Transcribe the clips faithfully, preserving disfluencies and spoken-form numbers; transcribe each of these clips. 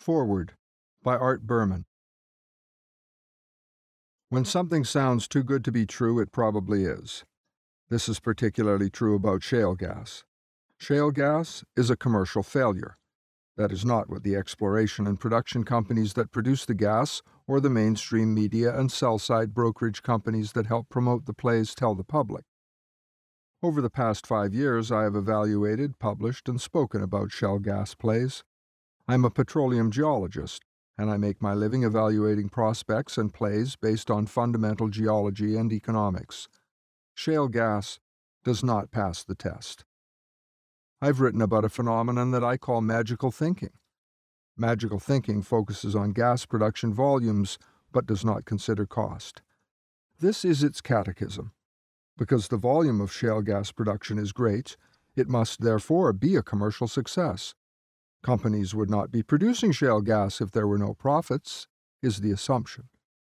Forward by Art Berman. When something sounds too good to be true, it probably is. This is particularly true about shale gas. Shale gas is a commercial failure. That is not what the exploration and production companies that produce the gas or the mainstream media and sell-side brokerage companies that help promote the plays tell the public. Over the past five years, I have evaluated, published, and spoken about shale gas plays. I'm a petroleum geologist, and I make my living evaluating prospects and plays based on fundamental geology and economics. Shale gas does not pass the test. I've written about a phenomenon that I call magical thinking. Magical thinking focuses on gas production volumes, but does not consider cost. This is its catechism. Because the volume of shale gas production is great, it must therefore be a commercial success. Companies would not be producing shale gas if there were no profits, is the assumption.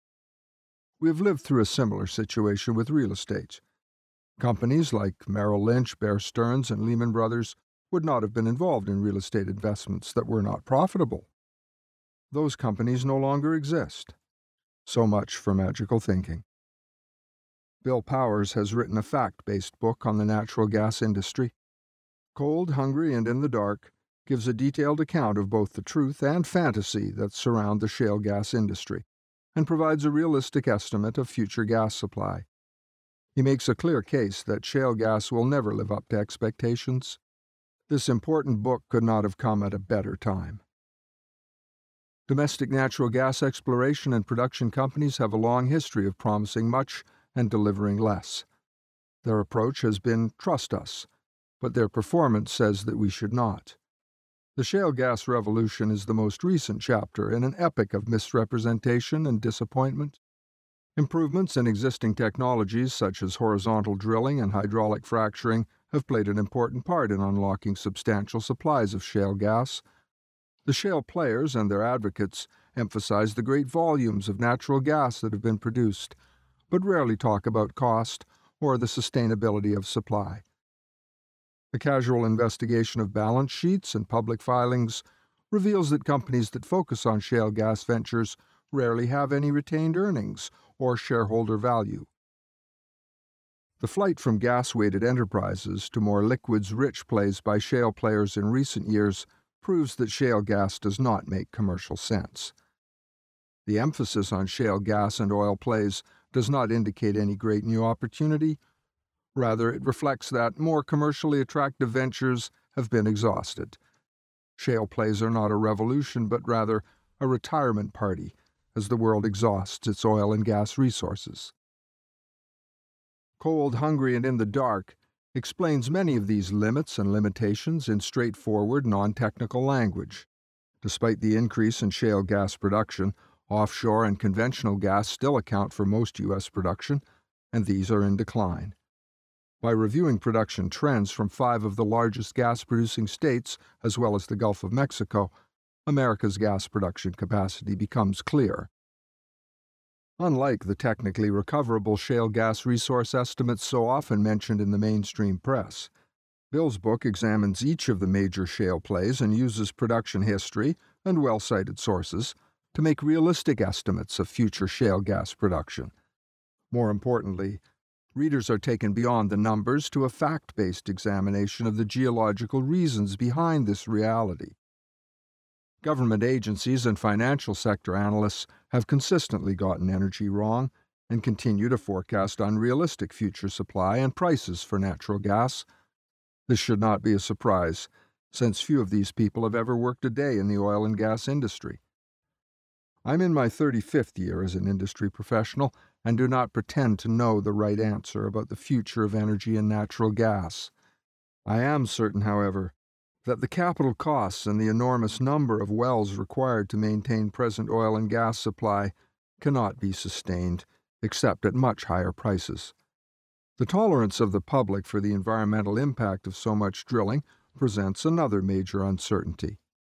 We have lived through a similar situation with real estate. Companies like Merrill Lynch, Bear Stearns, and Lehman Brothers would not have been involved in real estate investments that were not profitable. Those companies no longer exist. So much for magical thinking. Bill Powers has written a fact-based book on the natural gas industry. Cold, Hungry, and in the Dark gives a detailed account of both the truth and fantasy that surround the shale gas industry, and provides a realistic estimate of future gas supply. He makes a clear case that shale gas will never live up to expectations. This important book could not have come at a better time. Domestic natural gas exploration and production companies have a long history of promising much and delivering less. Their approach has been trust us, but their performance says that we should not. The shale gas revolution is the most recent chapter in an epic of misrepresentation and disappointment. Improvements in existing technologies such as horizontal drilling and hydraulic fracturing have played an important part in unlocking substantial supplies of shale gas. The shale players and their advocates emphasize the great volumes of natural gas that have been produced, but rarely talk about cost or the sustainability of supply. A casual investigation of balance sheets and public filings reveals that companies that focus on shale gas ventures rarely have any retained earnings or shareholder value. The flight from gas-weighted enterprises to more liquids-rich plays by shale players in recent years proves that shale gas does not make commercial sense. The emphasis on shale gas and oil plays does not indicate any great new opportunity. Rather, it reflects that more commercially attractive ventures have been exhausted. Shale plays are not a revolution, but rather a retirement party as the world exhausts its oil and gas resources. Cold, Hungry, and in the Dark explains many of these limits and limitations in straightforward, non-technical language. Despite the increase in shale gas production, offshore and conventional gas still account for most U S production, and these are in decline. By reviewing production trends from five of the largest gas-producing states, as well as the Gulf of Mexico, America's gas production capacity becomes clear. Unlike the technically recoverable shale gas resource estimates so often mentioned in the mainstream press, Bill's book examines each of the major shale plays and uses production history and well-cited sources to make realistic estimates of future shale gas production. More importantly, readers are taken beyond the numbers to a fact-based examination of the geological reasons behind this reality. Government agencies and financial sector analysts have consistently gotten energy wrong and continue to forecast unrealistic future supply and prices for natural gas. This should not be a surprise, since few of these people have ever worked a day in the oil and gas industry. I'm in my thirty-fifth year as an industry professional and do not pretend to know the right answer about the future of energy and natural gas. I am certain, however, that the capital costs and the enormous number of wells required to maintain present oil and gas supply cannot be sustained, except at much higher prices. The tolerance of the public for the environmental impact of so much drilling presents another major uncertainty.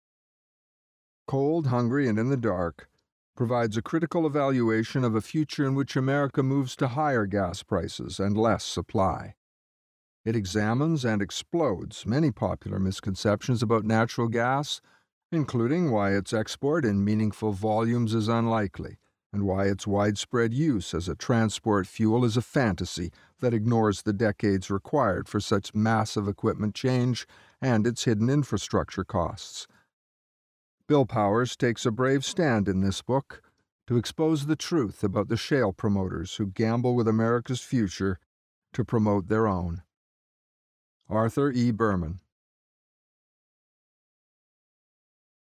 Cold, Hungry, and in the Dark provides a critical evaluation of a future in which America moves to higher gas prices and less supply. It examines and explodes many popular misconceptions about natural gas including why its export in meaningful volumes is unlikely, and why its widespread use as a transport fuel is a fantasy that ignores the decades required for such massive equipment change and its hidden infrastructure costs. Bill Powers takes a brave stand in this book to expose the truth about the shale promoters who gamble with America's future to promote their own. Arthur E. Berman.